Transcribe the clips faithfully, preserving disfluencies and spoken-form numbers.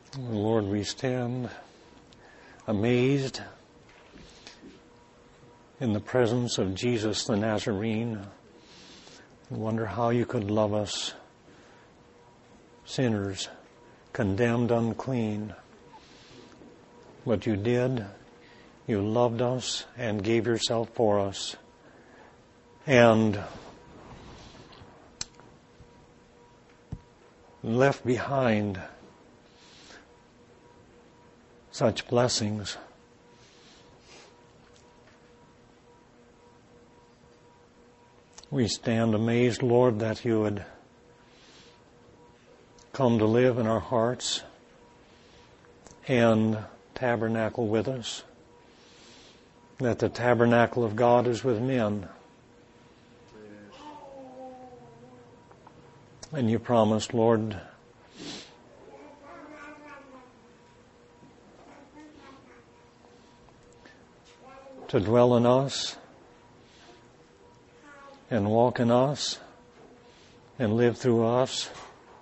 Lord, we stand amazed in the presence of Jesus the Nazarene and wonder how you could love us, sinners, condemned, unclean. But you did. You loved us and gave yourself for us. And left behind such blessings. We stand amazed, Lord, that you would come to live in our hearts and tabernacle with us. That the tabernacle of God is with men. And you promised, Lord, to dwell in us and walk in us and live through us.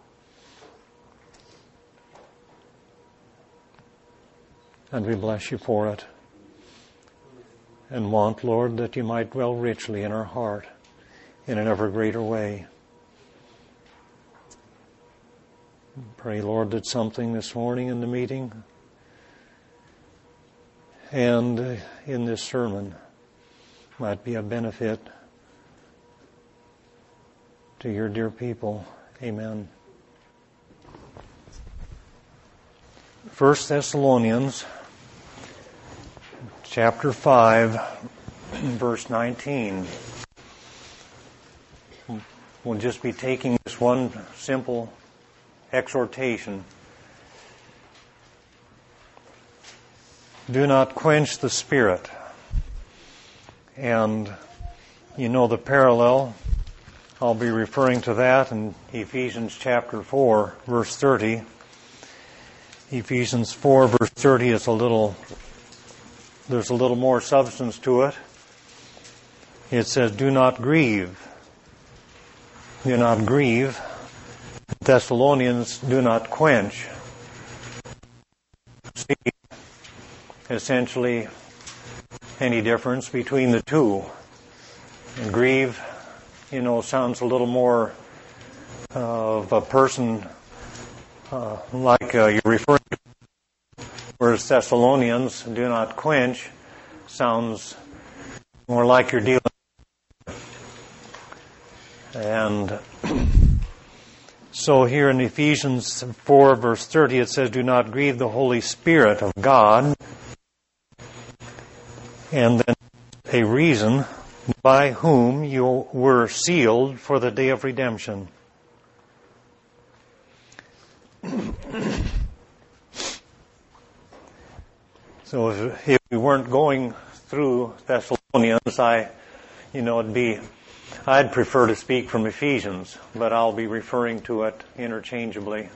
And we bless you for it. And want, Lord, that you might dwell richly in our heart in an ever greater way. Pray, Lord, that something this morning in the meeting and in this sermon might be a benefit to your dear people. Amen. First Thessalonians chapter five, verse nineteen. We'll just be taking this one simple exhortation. Do not quench the Spirit. And you know the parallel. I'll be referring to that in Ephesians chapter four, verse thirty. Ephesians four, verse thirty is a little, there's a little more substance to it. It says, do not grieve. Do not grieve. Thessalonians, do not quench. See, essentially, any difference between the two. And grieve, you know, sounds a little more uh, of a person uh, like uh, you're referring to, whereas Thessalonians, do not quench, sounds more like you're dealing with. And so here in Ephesians four, verse thirty, it says, do not grieve the Holy Spirit of God. And then a reason, by whom you were sealed for the day of redemption. So if, if we weren't going through Thessalonians, I, you know, it'd be, I'd prefer to speak from Ephesians, but I'll be referring to it interchangeably.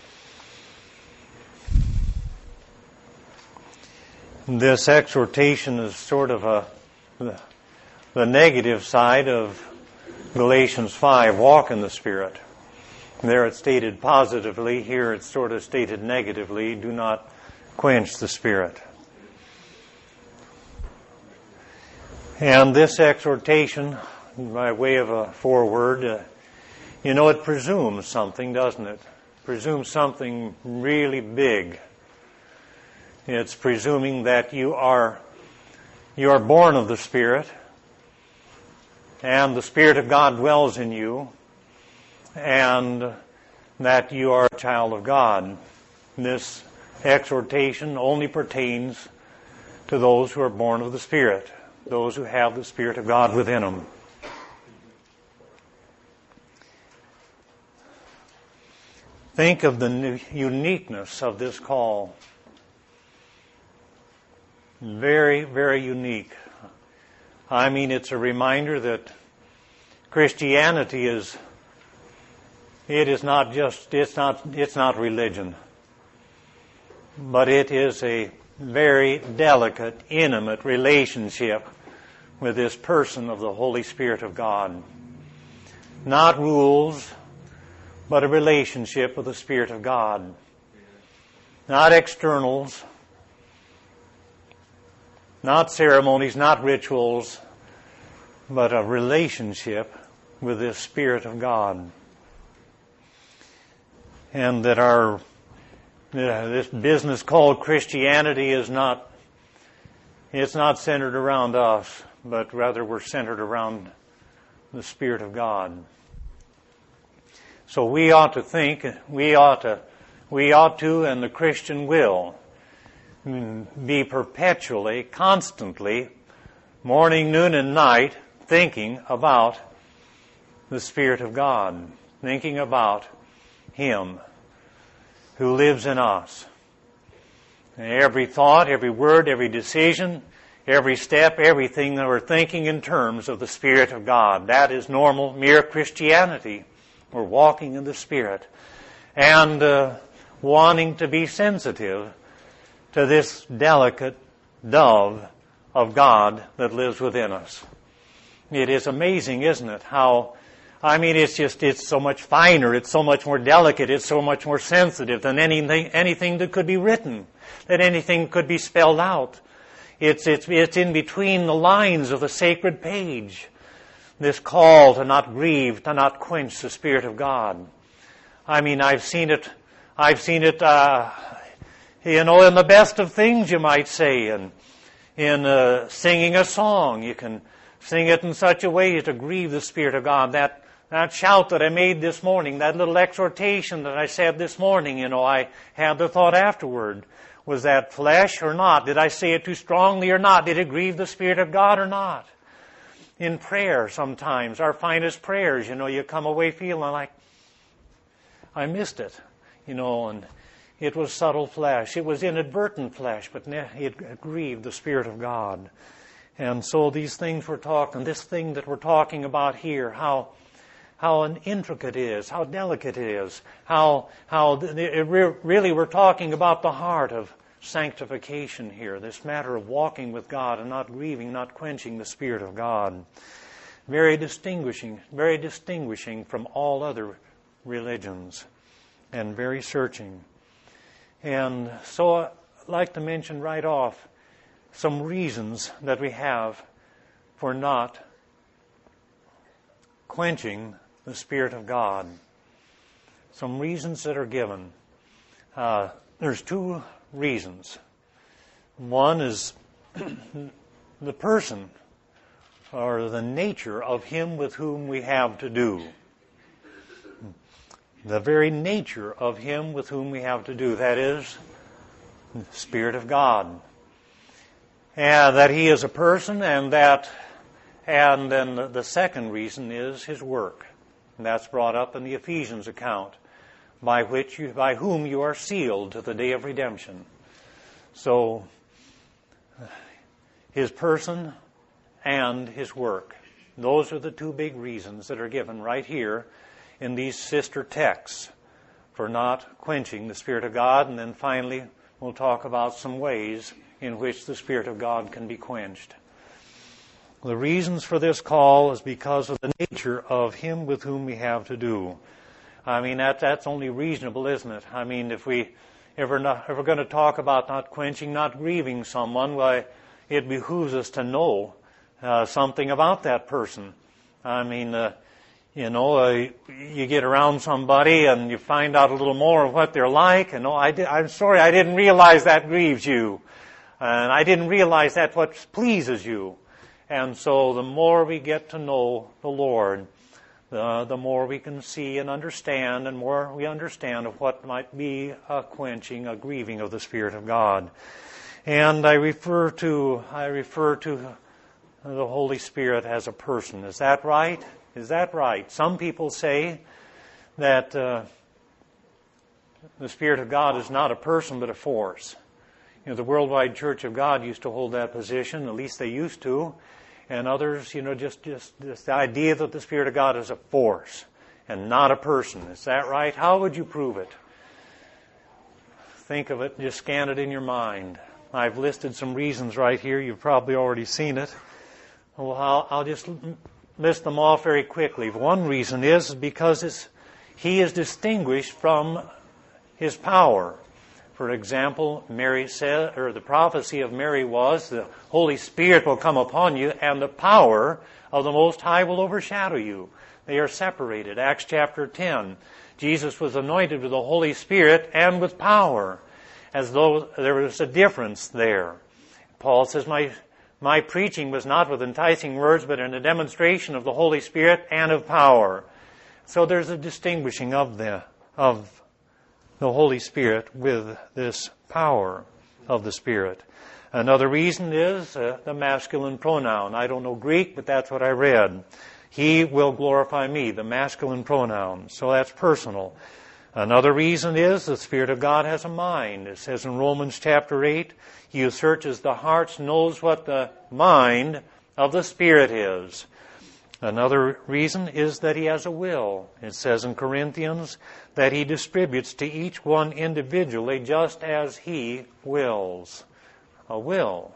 This exhortation is sort of a the, the negative side of Galatians five, walk in the Spirit. There it's stated positively, here it's sort of stated negatively, do not quench the Spirit. And this exhortation, by way of a foreword, uh, you know, it presumes something, doesn't it? Presumes something really big. It's presuming that you are you are born of the Spirit, and the Spirit of God dwells in you, and that you are a child of God. This exhortation only pertains to those who are born of the Spirit, those who have the Spirit of God within them. Think of the uniqueness of this call. Very, very unique. I mean, it's a reminder that Christianity is, it is not just, it's not, it's not religion, but it is a very delicate, intimate relationship with this person of the Holy Spirit of God. Not rules, but a relationship with the Spirit of God. not externals, not ceremonies, not rituals, but a relationship with this Spirit of God. And that our, uh, this business called Christianity is not, it's not centered around us, but rather we're centered around the Spirit of God. So we ought to think, we ought to, we ought to, and the Christian will, be perpetually, constantly, morning, noon, and night, thinking about the Spirit of God, thinking about Him who lives in us. And every thought, every word, every decision, every step, everything that we're thinking in terms of the Spirit of God. That is normal, mere Christianity. We're walking in the Spirit and uh, wanting to be sensitive to this delicate dove of God that lives within us. It is amazing, isn't it? How, I mean, it's just, it's so much finer, it's so much more delicate, it's so much more sensitive than anything, anything that could be written, that anything could be spelled out. It's, it's, it's in between the lines of the sacred page. This call to not grieve, to not quench the Spirit of God. I mean, I've seen it, I've seen it, uh, you know, in the best of things, you might say, and in uh, singing a song. You can sing it in such a way to grieve the Spirit of God. That that shout that I made this morning, that little exhortation that I said this morning, you know, I had the thought afterward. Was that flesh or not? Did I say it too strongly or not? Did it grieve the Spirit of God or not? In prayer sometimes, our finest prayers, you know, you come away feeling like, I missed it, you know, and it was subtle flesh. It was inadvertent flesh, but it grieved the Spirit of God. And so these things we're talking, this thing that we're talking about here, how how intricate it is, how delicate it is, how how it really we're talking about the heart of sanctification here, this matter of walking with God and not grieving, not quenching the Spirit of God. Very distinguishing, very distinguishing from all other religions, and very searching. And so I'd like to mention right off some reasons that we have for not quenching the Spirit of God. Some reasons that are given. Uh, there's two reasons. One is the person or the nature of him with whom we have to do. The very nature of him with whom we have to do. That is, the Spirit of God. And that he is a person, and that, and then the second reason is his work. And that's brought up in the Ephesians account, by which you, by whom you are sealed to the day of redemption. So, his person and his work. Those are the two big reasons that are given right here in these sister texts for not quenching the Spirit of God. And then finally, we'll talk about some ways in which the Spirit of God can be quenched. The reasons for this call is because of the nature of him with whom we have to do. I mean, that, that's only reasonable, isn't it? I mean, if we ever not, if we're going to talk about not quenching, not grieving someone, why, it behooves us to know uh, something about that person. I mean, uh, you know, uh, you get around somebody and you find out a little more of what they're like. And oh, I did, I'm sorry, I didn't realize that grieves you, and I didn't realize that what pleases you. And so, the more we get to know the Lord, Uh, the more we can see and understand, and more we understand of what might be a quenching, a grieving of the Spirit of God. And I refer to I refer to the Holy Spirit as a person. Is that right? Is that right? Some people say that uh, the Spirit of God is not a person but a force. You know, the Worldwide Church of God used to hold that position, at least they used to. And others, you know, just, just, just the idea that the Spirit of God is a force and not a person. Is that right? How would you prove it? Think of it, just scan it in your mind. I've listed some reasons right here. You've probably already seen it. Well, I'll, I'll just list them off very quickly. One reason is because it's, he is distinguished from his power. For example, Mary said, or the prophecy of Mary was, the Holy Spirit will come upon you, and the power of the Most High will overshadow you. They are separated. Acts chapter ten. Jesus was anointed with the Holy Spirit and with power, as though there was a difference there. Paul says, my, my preaching was not with enticing words, but in a demonstration of the Holy Spirit and of power. So there's a distinguishing of the, of the Holy Spirit with this power of the Spirit. Another reason is uh, the masculine pronoun. I don't know Greek, but that's what I read. He will glorify me, the masculine pronoun. So that's personal. Another reason is the Spirit of God has a mind. It says in Romans chapter eight, He who searches the hearts knows what the mind of the Spirit is. Another reason is that He has a will. It says in Corinthians that He distributes to each one individually just as He wills. A will.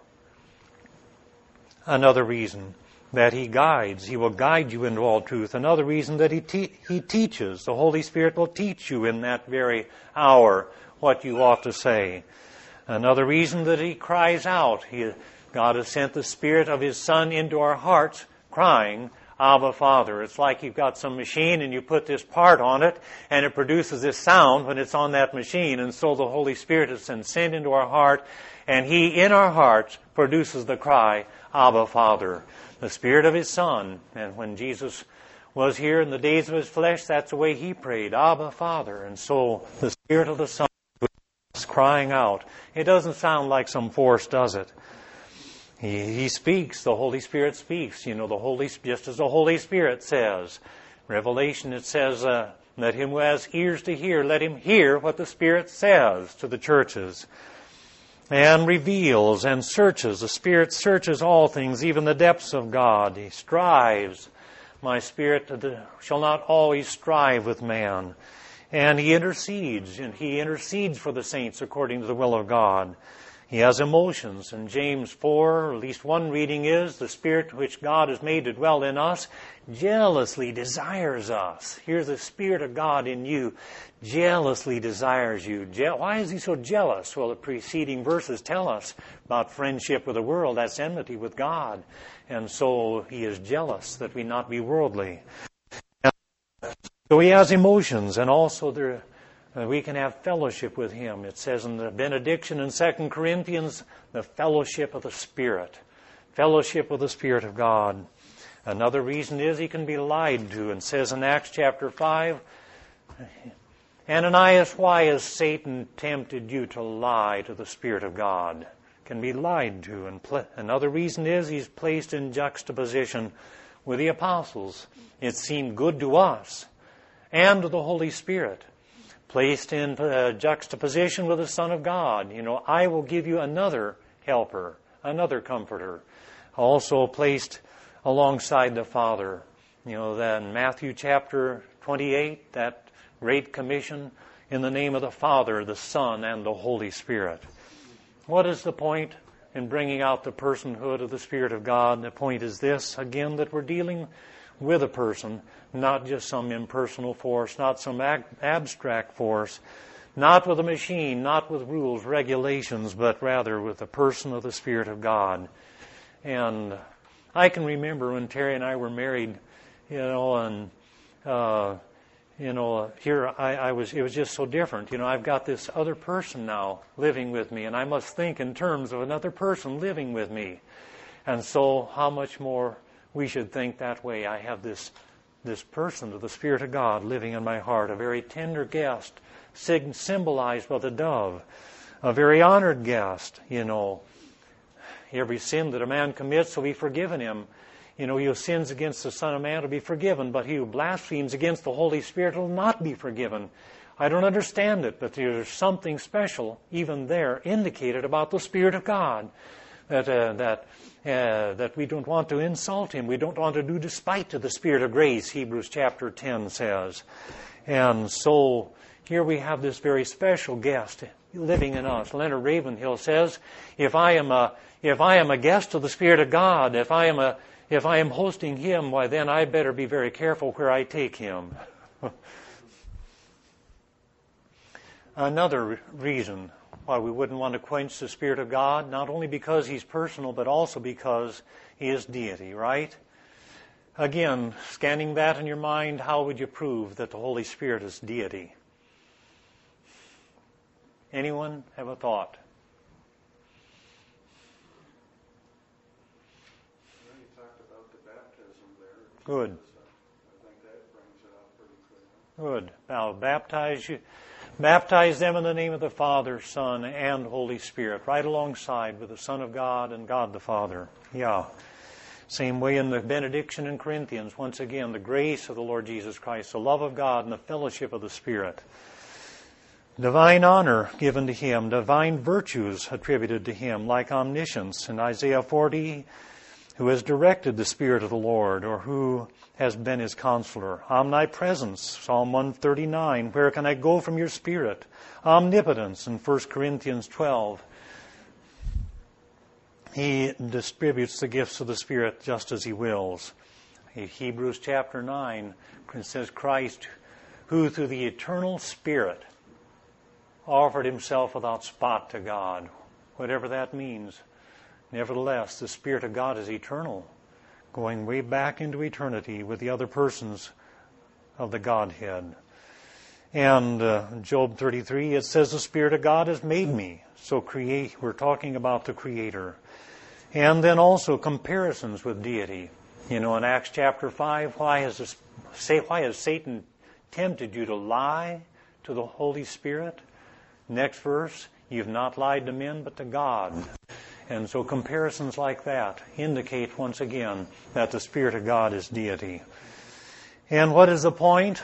Another reason that He guides. He will guide you into all truth. Another reason that He te- He teaches. The Holy Spirit will teach you in that very hour what you ought to say. Another reason that He cries out. He, God has sent the Spirit of His Son into our hearts, crying, Abba, Father. It's like you've got some machine and you put this part on it and it produces this sound when it's on that machine. And so the Holy Spirit is then sent into our heart, and He, in our hearts, produces the cry, Abba, Father. The Spirit of His Son. And when Jesus was here in the days of His flesh, that's the way He prayed, Abba, Father. And so the Spirit of the Son was crying out. It doesn't sound like some force, does it? He, he speaks. The Holy Spirit speaks. You know, the Holy, just as the Holy Spirit says. Revelation, it says, uh, let him who has ears to hear, let him hear what the Spirit says to the churches. And reveals and searches. The Spirit searches all things, even the depths of God. He strives. My spirit shall not always strive with man. And He intercedes, and He intercedes for the saints according to the will of God. He has emotions. In James four, at least one reading is, the Spirit which God has made to dwell in us jealously desires us. Here's the Spirit of God in you, jealously desires you. Je- Why is He so jealous? Well, the preceding verses tell us about friendship with the world. That's enmity with God. And so He is jealous that we not be worldly. And so He has emotions, and also there we can have fellowship with Him. It says in the benediction in Second Corinthians, the fellowship of the Spirit. Fellowship with the Spirit of God. Another reason is He can be lied to. And says in Acts chapter five, Ananias, why has Satan tempted you to lie to the Spirit of God? Can be lied to. And pl- another reason is He's placed in juxtaposition with the apostles. It seemed good to us and to the Holy Spirit. Placed in uh, juxtaposition with the Son of God. You know, I will give you another helper, another comforter. Also placed alongside the Father. You know, then Matthew chapter twenty-eight, that great commission in the name of the Father, the Son, and the Holy Spirit. What is the point in bringing out the personhood of the Spirit of God? The point is this, again, that we're dealing with a person, not just some impersonal force, not some ab- abstract force, not with a machine, not with rules, regulations, but rather with the person of the Spirit of God. And I can remember when Terry and I were married, you know, and, uh, you know, here I, I was, it was just so different. You know, I've got this other person now living with me, and I must think in terms of another person living with me. And so how much more we should think that way. I have this this person of the Spirit of God living in my heart, a very tender guest, sig- symbolized by the dove, a very honored guest, you know. Every sin that a man commits will be forgiven him. You know, he who sins against the Son of Man will be forgiven, but he who blasphemes against the Holy Spirit will not be forgiven. I don't understand it, but there's something special even there indicated about the Spirit of God. That uh, that uh, that we don't want to insult Him. We don't want to do despite to the Spirit of grace, Hebrews chapter ten says. And so here we have this very special guest living in us. Leonard Ravenhill says, if I am a if I am a guest of the Spirit of God, if I am a if I am hosting Him, why then I better be very careful where I take Him. Another reason why we wouldn't want to quench the Spirit of God, not only because He's personal, but also because He is deity, right? Again, scanning that in your mind, how would you prove that the Holy Spirit is deity? Anyone have a thought? Well, you talked about the baptism there. Good. I think that brings it out pretty clear. Good. Now, baptize you, baptize them in the name of the Father, Son, and Holy Spirit, right alongside with the Son of God and God the Father. Yeah. Same way in the benediction in Corinthians. Once again, the grace of the Lord Jesus Christ, the love of God, and the fellowship of the Spirit. Divine honor given to Him, divine virtues attributed to Him, like omniscience in Isaiah forty, who has directed the Spirit of the Lord, or who has been His counselor. Omnipresence, Psalm one thirty-nine, where can I go from your Spirit? Omnipotence in First Corinthians twelve. He distributes the gifts of the Spirit just as He wills. Hebrews chapter nine says Christ, who through the eternal Spirit offered Himself without spot to God, whatever that means. Nevertheless, the Spirit of God is eternal, going way back into eternity with the other persons of the Godhead. And uh, Job thirty-three, it says the Spirit of God has made me. So create. We're talking about the Creator. And then also comparisons with deity. You know, in Acts chapter five, why has this, say why has Satan tempted you to lie to the Holy Spirit? Next verse, you've not lied to men but to God. And so comparisons like that indicate once again that the Spirit of God is deity. And what is the point?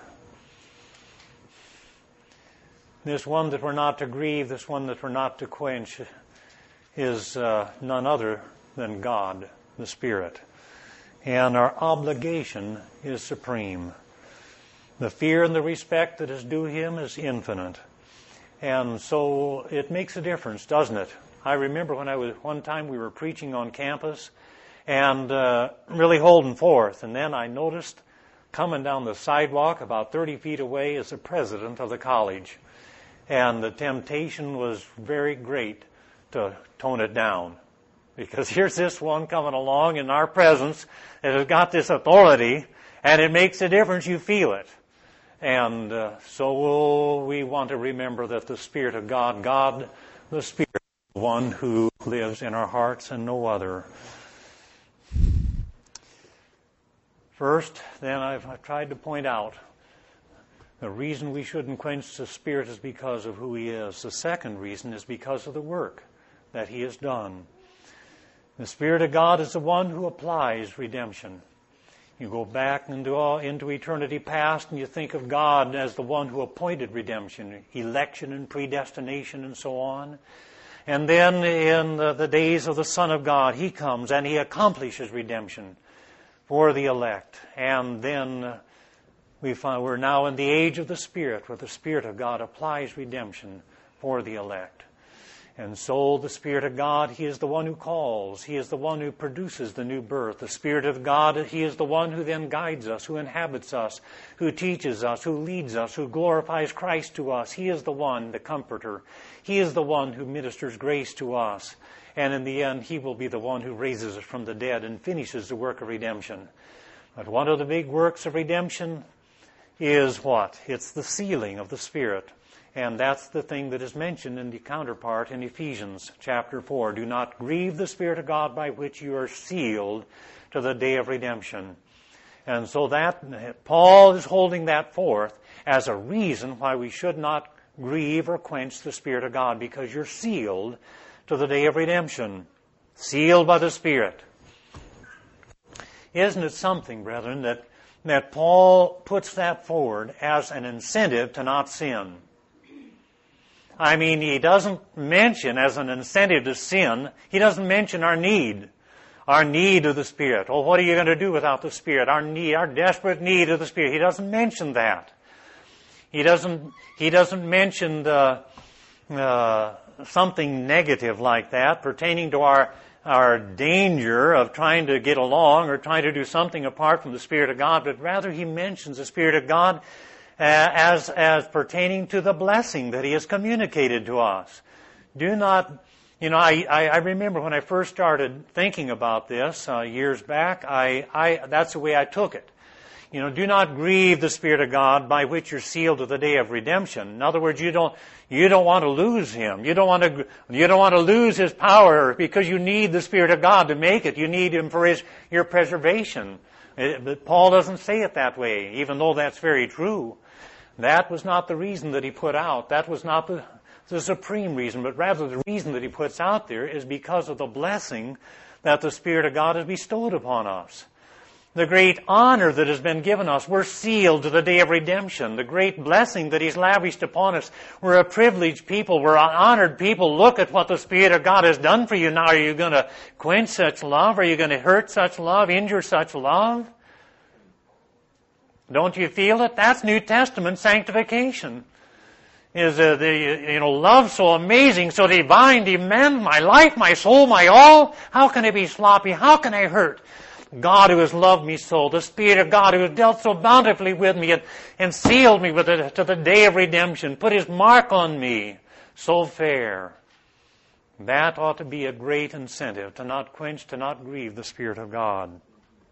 This one that we're not to grieve, this one that we're not to quench, is uh, none other than God, the Spirit. And our obligation is supreme. The fear and the respect that is due Him is infinite. And so it makes a difference, doesn't it? I remember when I was, one time we were preaching on campus and uh, really holding forth. And then I noticed coming down the sidewalk about thirty feet away is the president of the college. And the temptation was very great to tone it down. Because here's this one coming along in our presence that has got this authority, and it makes a difference, you feel it. And uh, so we want to remember that the Spirit of God, God the Spirit, is the one who lives in our hearts and no other. First, then I've, I've tried to point out the reason we shouldn't quench the Spirit is because of who He is. The second reason is because of the work that He has done. The Spirit of God is the one who applies redemption. You go back into, uh, into eternity past and you think of God as the one who appointed redemption, election and predestination and so on. And then in the, the days of the Son of God, He comes and He accomplishes redemption for the elect. And then we find we're now in the age of the Spirit, where the Spirit of God applies redemption for the elect. And so the Spirit of God, He is the one who calls. He is the one who produces the new birth. The Spirit of God, He is the one who then guides us, who inhabits us, who teaches us, who leads us, who glorifies Christ to us. He is the one, the Comforter. He is the one who ministers grace to us. And in the end, He will be the one who raises us from the dead and finishes the work of redemption. But one of the big works of redemption is what? It's the sealing of the Spirit. And that's the thing that is mentioned in the counterpart in Ephesians chapter four. Do not grieve the Spirit of God by which you are sealed to the day of redemption. And so that Paul is holding that forth as a reason why we should not grieve or quench the Spirit of God, because you're sealed to the day of redemption. Sealed by the Spirit. Isn't it something, brethren, that, that Paul puts that forward as an incentive to not sin? I mean, he doesn't mention as an incentive to sin, he doesn't mention our need, our need of the Spirit. Oh, what are you going to do without the Spirit? Our need, our desperate need of the Spirit. He doesn't mention that. He doesn't, he doesn't mention the, uh, something negative like that pertaining to our, our danger of trying to get along or trying to do something apart from the Spirit of God, but rather he mentions the Spirit of God as, as pertaining to the blessing that He has communicated to us. Do not, you know, I, I, I remember when I first started thinking about this uh, years back, I, I, that's the way I took it. You know, do not grieve the Spirit of God by which you're sealed to the day of redemption. In other words, you don't, you don't want to lose Him. You don't want to, you don't want to lose His power because you need the Spirit of God to make it. You need Him for His, your preservation. It, but Paul doesn't say it that way, even though that's very true. That was not the reason that he put out. That was not the, the supreme reason, but rather the reason that he puts out there is because of the blessing that the Spirit of God has bestowed upon us. The great honor that has been given us. We're sealed to the day of redemption. The great blessing that He's lavished upon us. We're a privileged people. We're an honored people. Look at what the Spirit of God has done for you. Now, are you going to quench such love? Are you going to hurt such love? Injure such love? Don't you feel it? That's New Testament sanctification. Is uh, the, you know, love so amazing, so divine, demand my life, my soul, my all? How can I be sloppy? How can I hurt? God who has loved me so, the Spirit of God who has dealt so bountifully with me and, and sealed me with it to the day of redemption, put His mark on me, so fair. That ought to be a great incentive, to not quench, to not grieve the Spirit of God.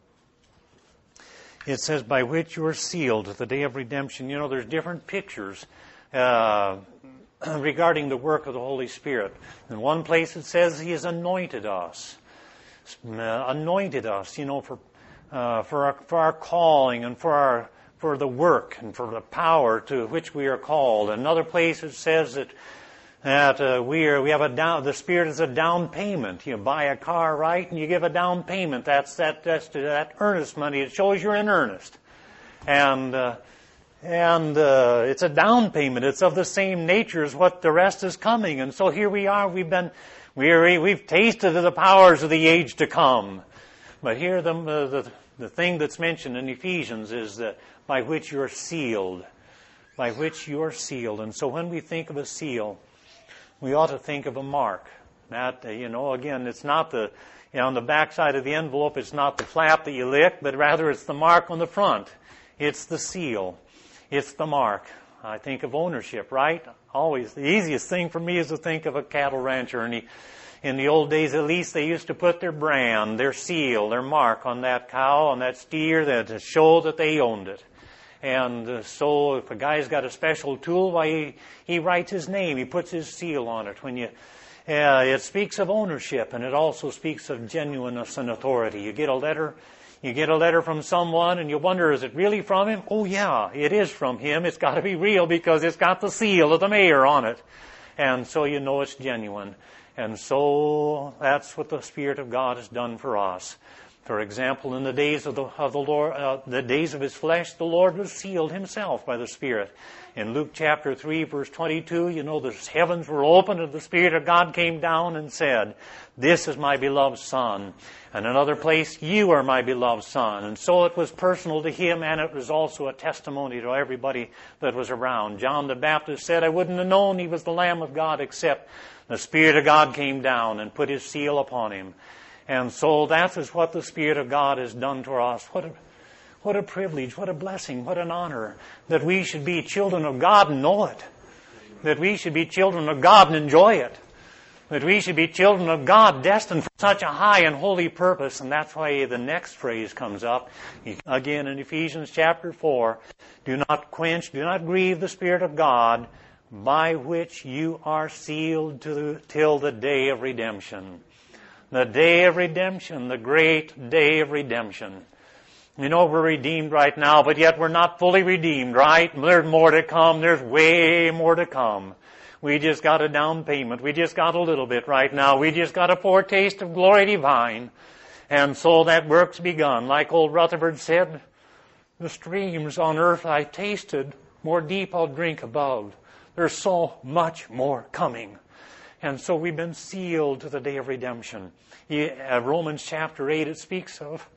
It says, by which you are sealed to the day of redemption. You know, there's different pictures uh, regarding the work of the Holy Spirit. In one place it says He has anointed us. Uh, anointed us, you know, for uh, for our, for our calling and for our for the work and for the power to which we are called. Another place it says that that uh, we are we have a down. The Spirit is a down payment. You buy a car, right, and you give a down payment. That's that that's that earnest money. It shows you're in earnest, and uh, and uh, it's a down payment. It's of the same nature as what the rest is coming. And so here we are. We've been. We're, we've tasted of the powers of the age to come. But here the, the, the thing that's mentioned in Ephesians is that by which you're sealed. By which you're sealed. And so when we think of a seal, we ought to think of a mark. That, uh, you know, again, it's not the, you know, on the back side of the envelope, it's not the flap that you lick, but rather it's the mark on the front. It's the seal. It's the mark. I think of ownership, right? Always. The easiest thing for me is to think of a cattle rancher. And he, in the old days, at least, they used to put their brand, their seal, their mark on that cow, on that steer, that to show that they owned it. And uh, so if a guy's got a special tool, why, he, he writes his name. He puts his seal on it. When you, uh, it speaks of ownership, and it also speaks of genuineness and authority. You get a letter... You get a letter from someone and you wonder, is it really from him? Oh yeah, it is from him. It's got to be real because it's got the seal of the mayor on it. And so you know it's genuine. And so that's what the Spirit of God has done for us. For example, in the days of the, of the Lord, uh, the days of His flesh, the Lord was sealed Himself by the Spirit. In Luke chapter three, verse twenty-two, you know, the heavens were opened and the Spirit of God came down and said, "This is my beloved Son." And another place, "You are my beloved Son." And so it was personal to Him, and it was also a testimony to everybody that was around. John the Baptist said, "I wouldn't have known He was the Lamb of God except the Spirit of God came down and put His seal upon Him." And so that is what the Spirit of God has done to us. What a, what a privilege, what a blessing, what an honor that we should be children of God and know it. That we should be children of God and enjoy it. That we should be children of God destined for such a high and holy purpose. And that's why the next phrase comes up. Again in Ephesians chapter four. Do not quench, do not grieve the Spirit of God, by which you are sealed to the, till the day of redemption. The day of redemption, the great day of redemption. You know, we're redeemed right now, but yet we're not fully redeemed, right? There's more to come. There's way more to come. We just got a down payment. We just got a little bit right now. We just got a foretaste of glory divine. And so that work's begun. Like old Rutherford said, the streams on earth I tasted, more deep I'll drink above. There's so much more coming. And so we've been sealed to the day of redemption. Yeah, Romans chapter eight, it speaks of,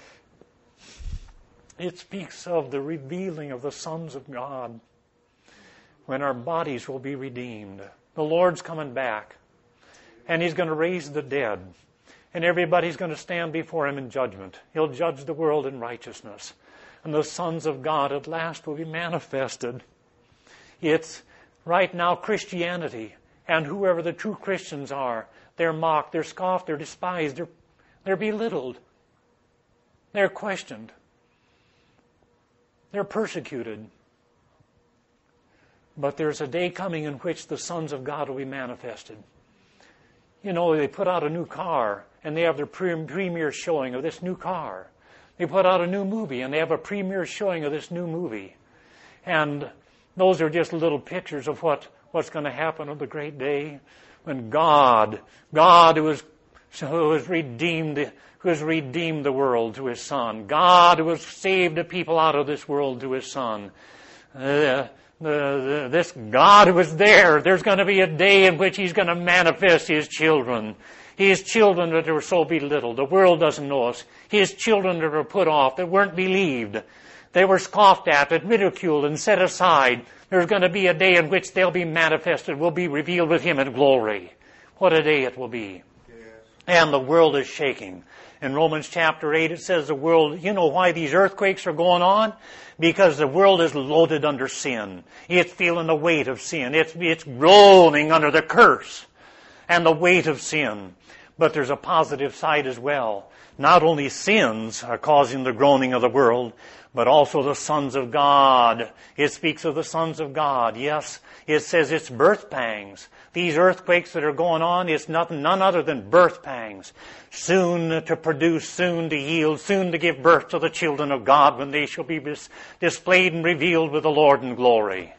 it speaks of the revealing of the sons of God when our bodies will be redeemed. The Lord's coming back, and He's going to raise the dead, and everybody's going to stand before Him in judgment. He'll judge the world in righteousness. and the sons of God at last will be manifested. It's right now Christianity, and whoever the true Christians are, they're mocked, they're scoffed, they're despised, they're, they're belittled, they're questioned, they're persecuted. But there's a day coming in which the sons of God will be manifested. You know, they put out a new car, and they have their pre- premiere showing of this new car. They put out a new movie, and they have a premiere showing of this new movie. And those are just little pictures of what, what's going to happen on the great day when God, God who has, who has redeemed, who has redeemed the world to His Son, God who has saved the people out of this world to His Son, uh, The, the, this God who is there, there's going to be a day in which He's going to manifest His children. His children that are so belittled. The world doesn't know us. His children that are put off, that weren't believed. They were scoffed at and ridiculed and set aside. There's going to be a day in which they'll be manifested, will be revealed with Him in glory. What a day it will be. Yes. And the world is shaking. In Romans chapter eight it says the world, you know why these earthquakes are going on? Because the world is loaded under sin. It's feeling the weight of sin. It's, it's groaning under the curse and the weight of sin. But there's a positive side as well. Not only sins are causing the groaning of the world, but also the sons of God. It speaks of the sons of God. Yes, it says it's birth pangs. These earthquakes that are going on, it's nothing, none other than birth pangs. Soon to produce, soon to yield, soon to give birth to the children of God when they shall be dis- displayed and revealed with the Lord in glory.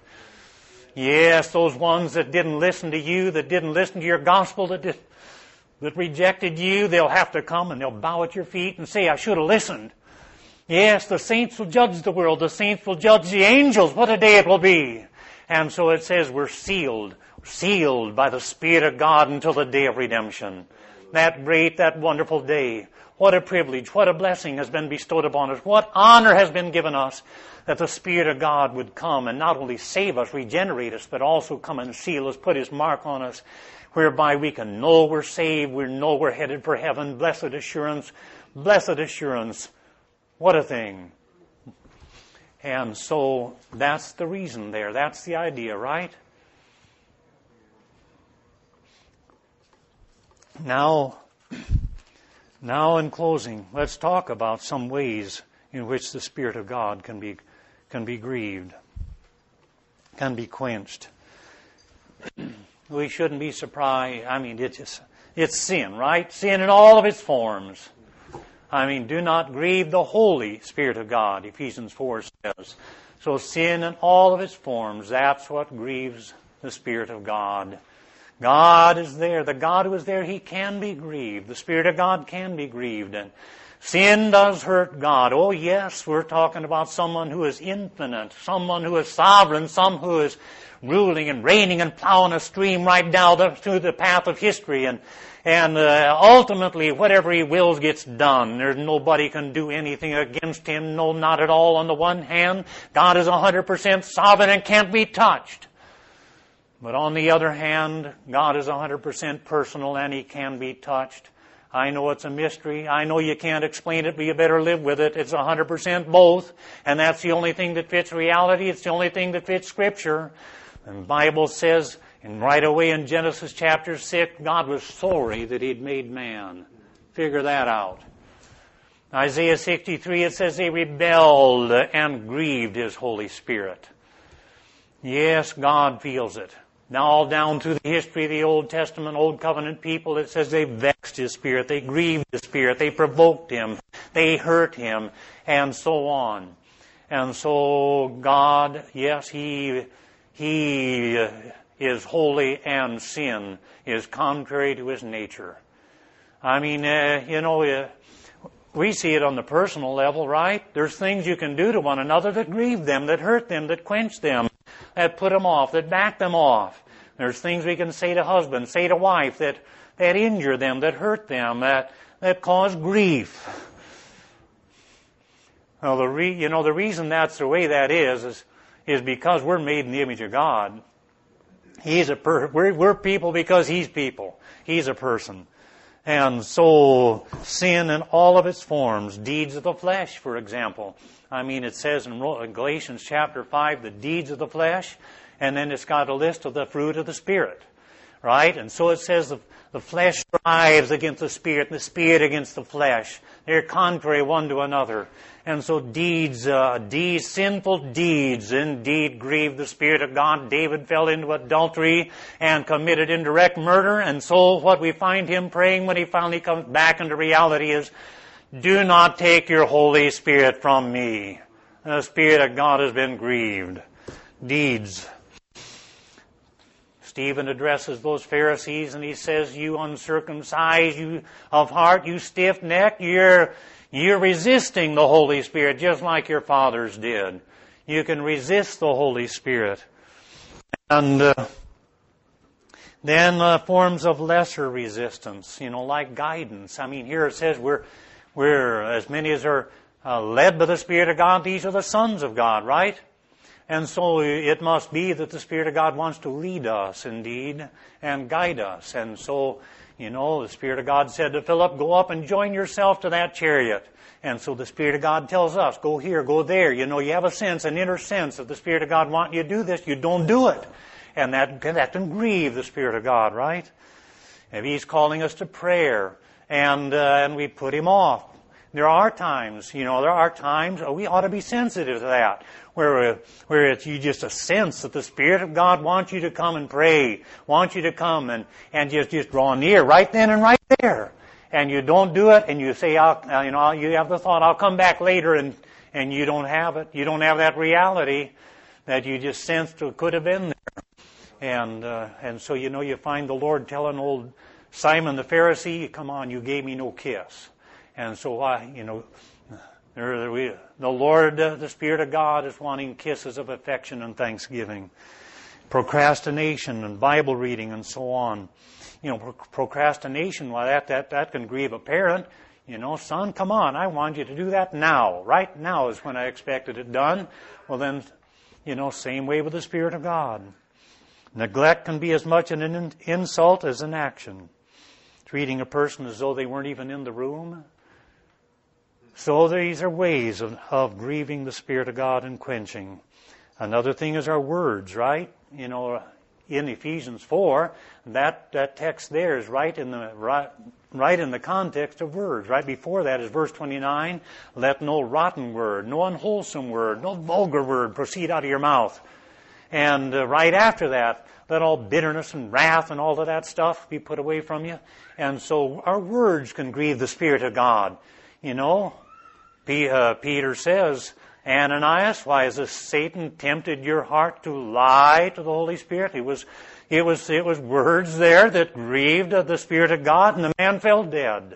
Yes, those ones that didn't listen to you, that didn't listen to your gospel, that did, that rejected you, they'll have to come and they'll bow at your feet and say, I should have listened. Yes, the saints will judge the world. The saints will judge the angels. What a day it will be. And so it says we're sealed, sealed by the Spirit of God until the day of redemption. That great, that wonderful day. What a privilege, what a blessing has been bestowed upon us. What honor has been given us that the Spirit of God would come and not only save us, regenerate us, but also come and seal us, put His mark on us, whereby we can know we're saved, we know we're headed for heaven. Blessed assurance, blessed assurance. What a thing. And so that's the reason there. That's the idea, right? Now, now in closing, let's talk about some ways in which the Spirit of God can be can be grieved, can be quenched. We shouldn't be surprised. I mean, it's just, it's sin, right? Sin in all of its forms. I mean, do not grieve the Holy Spirit of God, Ephesians four says. So sin in all of its forms, that's what grieves the Spirit of God. God is there. The God who is there, He can be grieved. The Spirit of God can be grieved. And sin does hurt God. Oh yes, we're talking about someone who is infinite, someone who is sovereign, some who is ruling and reigning and plowing a stream right down the, through the path of history. And And uh, ultimately, whatever He wills gets done. There's nobody can do anything against Him. No, not at all. On the one hand, God is one hundred percent sovereign and can't be touched. But on the other hand, God is one hundred percent personal and He can be touched. I know it's a mystery. I know you can't explain it, but you better live with it. It's one hundred percent both. And that's the only thing that fits reality. It's the only thing that fits Scripture. And the Bible says, and right away in Genesis chapter six, God was sorry that He'd made man. Figure that out. Isaiah sixty-three, it says they rebelled and grieved His Holy Spirit. Yes, God feels it. Now all down through the history of the Old Testament, Old Covenant people, it says they vexed His Spirit, they grieved His Spirit, they provoked Him, they hurt Him, and so on. And so God, yes, He, He is holy, and sin is contrary to His nature. I mean, uh, you know, uh, we see it on the personal level, right? There's things you can do to one another that grieve them, that hurt them, that quench them, that put them off, that back them off. There's things we can say to husband, say to wife, that, that injure them, that hurt them, that, that cause grief. Well, the re, you know, the reason that's the way that is, is, is because we're made in the image of God. He's a per, we're, we're people because He's people. He's a person. And so sin in all of its forms, deeds of the flesh, for example. I mean, it says in Galatians chapter five, the deeds of the flesh, and then it's got a list of the fruit of the Spirit, right? And so it says the, the flesh strives against the Spirit, and the Spirit against the flesh. They're contrary one to another. And so deeds, uh, deeds, sinful deeds indeed grieve the Spirit of God. David fell into adultery and committed indirect murder. And so what we find him praying when he finally comes back into reality is, do not take your Holy Spirit from me. The Spirit of God has been grieved. Deeds. Stephen addresses those Pharisees and he says, you uncircumcised, you of heart, you stiff-necked, you're, you're resisting the Holy Spirit just like your fathers did. You can resist the Holy Spirit. And uh, then uh, forms of lesser resistance, you know, like guidance. I mean, here it says we're, we're as many as are uh, led by the Spirit of God, these are the sons of God, right? And so it must be that the Spirit of God wants to lead us, indeed, and guide us. And so, you know, the Spirit of God said to Philip, go up and join yourself to that chariot. And so the Spirit of God tells us, go here, go there. You know, you have a sense, an inner sense that the Spirit of God wants you to do this. You don't do it. And that, that can grieve the Spirit of God, right? If He's calling us to prayer, and, uh, and we put Him off. There are times, you know, there are times, oh, we ought to be sensitive to that, where, where it's you just a sense that the Spirit of God wants you to come and pray, wants you to come and, and just, just draw near right then and right there. And you don't do it, and you say, I'll, you know, you have the thought, I'll come back later, and, and you don't have it. You don't have that reality that you just sensed could have been there. And, uh, and so, you know, you find the Lord telling old Simon the Pharisee, come on, you gave me no kiss. And so, I, you know, the Lord, the Spirit of God is wanting kisses of affection and thanksgiving. Procrastination and Bible reading and so on. You know, procrastination, well, that, that, that can grieve a parent. You know, son, come on, I want you to do that now. Right now is when I expected it done. Well then, you know, same way with the Spirit of God. Neglect can be as much an insult as an action. Treating a person as though they weren't even in the room. So these are ways of, of grieving the Spirit of God and quenching. Another thing is our words, right? You know, in Ephesians four, that, that text there is right in the right, right in the context of words. Right before that is verse twenty-nine. Let no rotten word, no unwholesome word, no vulgar word proceed out of your mouth. And uh, right after that, let all bitterness and wrath and all of that stuff be put away from you. And so our words can grieve the Spirit of God. You know, P, uh, Peter says, Ananias, why has this Satan tempted your heart to lie to the Holy Spirit? It was, it was, it was words there that grieved the Spirit of God, and the man fell dead.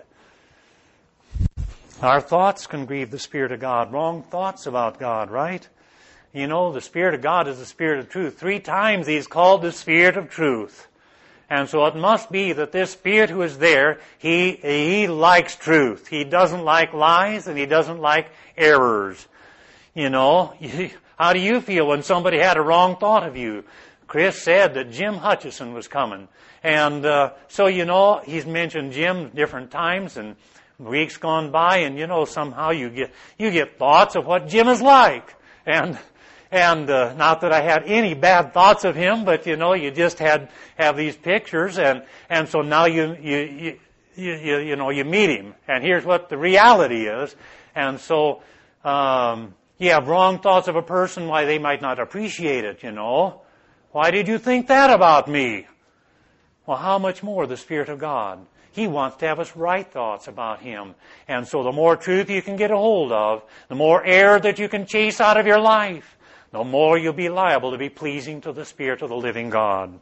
Our thoughts can grieve the Spirit of God. Wrong thoughts about God, right? You know, the Spirit of God is the Spirit of truth. Three times He's called the Spirit of truth. And so it must be that this Spirit who is there, He, He likes truth. He doesn't like lies and He doesn't like errors. You know, how do you feel when somebody had a wrong thought of you? Chris said that Jim Hutchison was coming. And uh, so, you know, he's mentioned Jim different times and weeks gone by, and, you know, somehow you get you get thoughts of what Jim is like. And and uh, not that I had any bad thoughts of him, but, you know, you just had have these pictures, and, and so now you, you, you, you, you know, you meet him. And here's what the reality is. And so um, you have wrong thoughts of a person, why they might not appreciate it, you know. Why did you think that about me? Well, how much more the Spirit of God? He wants to have us right thoughts about Him. And so the more truth you can get a hold of, the more error that you can chase out of your life, the more you'll be liable to be pleasing to the Spirit of the living God.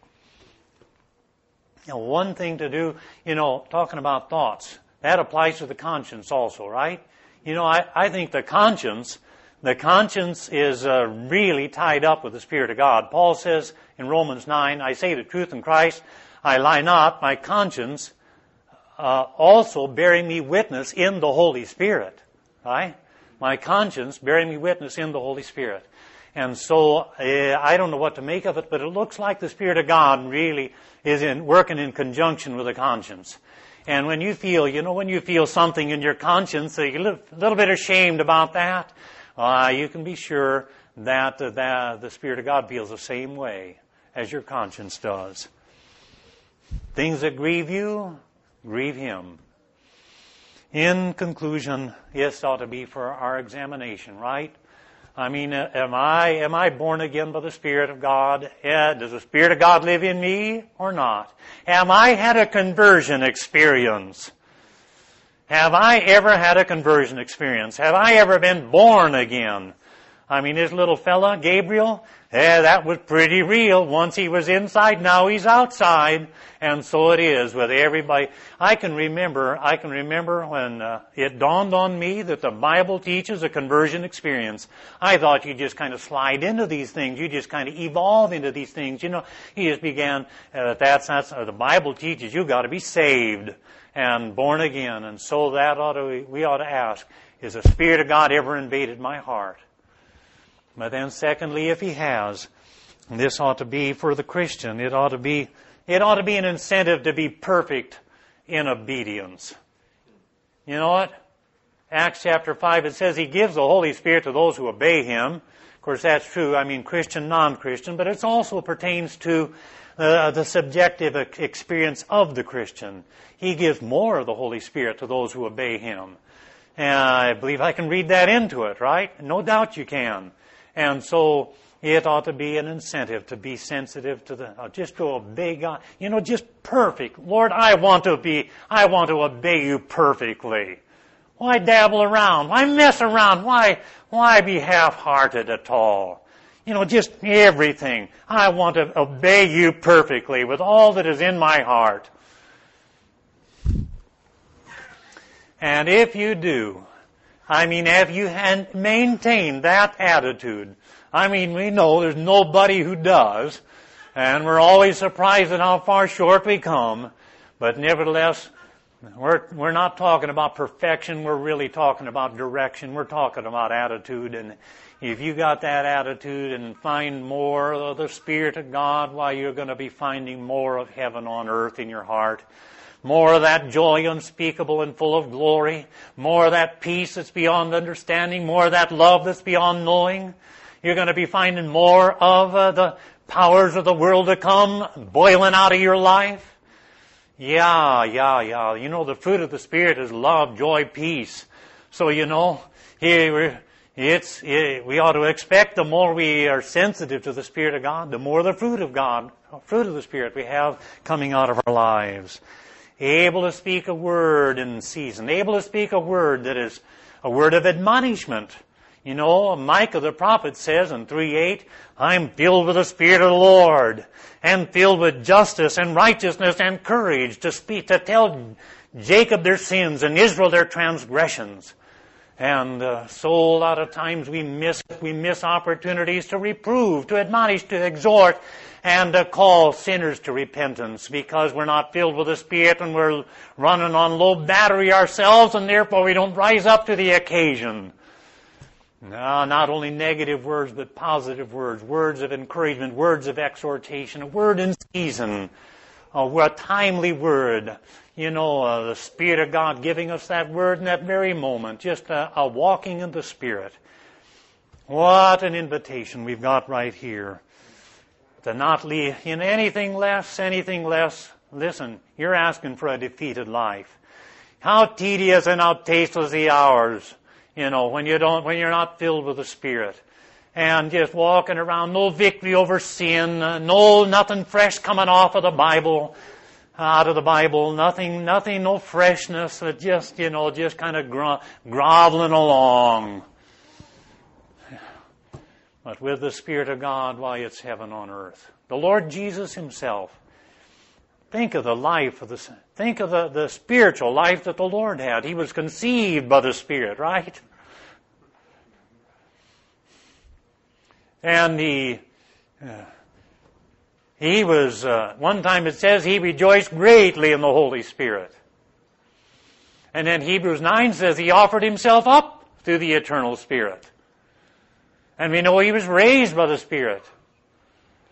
Now, one thing to do, you know, talking about thoughts, that applies to the conscience also, right? You know, I, I think the conscience, the conscience is uh, really tied up with the Spirit of God. Paul says in Romans nine, I say the truth in Christ, I lie not, my conscience uh, also bearing me witness in the Holy Spirit, right? My conscience bearing me witness in the Holy Spirit. And so uh, I don't know what to make of it, but it looks like the Spirit of God really is in working in conjunction with the conscience. And when you feel, you know, when you feel something in your conscience, you're a little, little bit ashamed about that, uh, you can be sure that, uh, that the Spirit of God feels the same way as your conscience does. Things that grieve you, grieve Him. In conclusion, this ought to be for our examination, right? I mean, am I am I born again by the Spirit of God? Yeah, does the Spirit of God live in me or not? Have I had a conversion experience? Have I ever had a conversion experience? Have I ever been born again? I mean, this little fella, Gabriel, yeah, that was pretty real. Once he was inside, now he's outside. And so it is with everybody. I can remember, I can remember when uh, it dawned on me that the Bible teaches a conversion experience. I thought you just kind of slide into these things. You just kind of evolve into these things. You know, he just began, uh, that's, that's, uh, the Bible teaches you got to be saved and born again. And so that ought to, we ought to ask, is the Spirit of God ever invaded my heart? But then secondly, if He has, this ought to be for the Christian. It ought to be, it ought to be an incentive to be perfect in obedience. You know what? Acts chapter five, it says He gives the Holy Spirit to those who obey Him. Of course, that's true. I mean, Christian, non-Christian, but it also pertains to uh, the subjective experience of the Christian. He gives more of the Holy Spirit to those who obey Him. And I believe I can read that into it, right? No doubt you can. And so it ought to be an incentive to be sensitive to the, uh, just to obey God. You know, just perfect. Lord, I want to be, I want to obey You perfectly. Why dabble around? Why mess around? Why, why be half-hearted at all? You know, just everything. I want to obey You perfectly with all that is in my heart. And if you do, I mean, if you maintain that attitude, I mean, we know there's nobody who does, and we're always surprised at how far short we come, but nevertheless, we're, we're not talking about perfection, we're really talking about direction, we're talking about attitude, and if you got that attitude and find more of the Spirit of God, why, you're going to be finding more of heaven on earth in your heart. More of that joy unspeakable and full of glory. More of that peace that's beyond understanding. More of that love that's beyond knowing. You're going to be finding more of uh, the powers of the world to come boiling out of your life. Yeah, yeah, yeah. You know, the fruit of the Spirit is love, joy, peace. So, you know, here it's, it, we ought to expect the more we are sensitive to the Spirit of God, the more the fruit of God, fruit of the Spirit we have coming out of our lives. Able to speak a word in season. Able to speak a word that is a word of admonishment. You know, Micah the prophet says in three eight, I'm filled with the Spirit of the Lord, and filled with justice and righteousness and courage to speak, to tell Jacob their sins and Israel their transgressions. And uh, so a lot of times we miss we miss opportunities to reprove, to admonish, to exhort, and to call sinners to repentance because we're not filled with the Spirit and we're running on low battery ourselves, and therefore we don't rise up to the occasion. No, not only negative words, but positive words, words of encouragement, words of exhortation, a word in season, a, a timely word. You know, uh, the Spirit of God giving us that word in that very moment, just a, a walking in the Spirit. What an invitation we've got right here. To not leave in anything less, anything less. Listen, you're asking for a defeated life. How tedious and how tasteless the hours, you know, when you don't, when you're not filled with the Spirit. And just walking around, no victory over sin, uh, no, nothing fresh coming off of the Bible. Out of the Bible, nothing, nothing, no freshness, uh, just, you know, just kind of gro- groveling along. But with the Spirit of God, why, it's heaven on earth. The Lord Jesus Himself. Think of the life of the, think of the, the spiritual life that the Lord had. He was conceived by the Spirit, right? And He, uh, He was, uh, one time it says, He rejoiced greatly in the Holy Spirit. And then Hebrews nine says He offered Himself up through the eternal Spirit. And we know He was raised by the Spirit.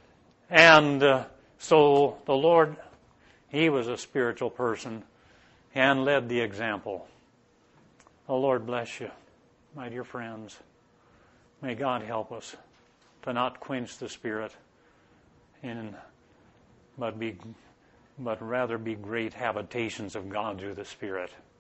And uh, so the Lord, He was a spiritual person. and led the example. The Lord bless you, my dear friends. May God help us to not quench the Spirit, and but be, but rather be great habitations of God through the Spirit.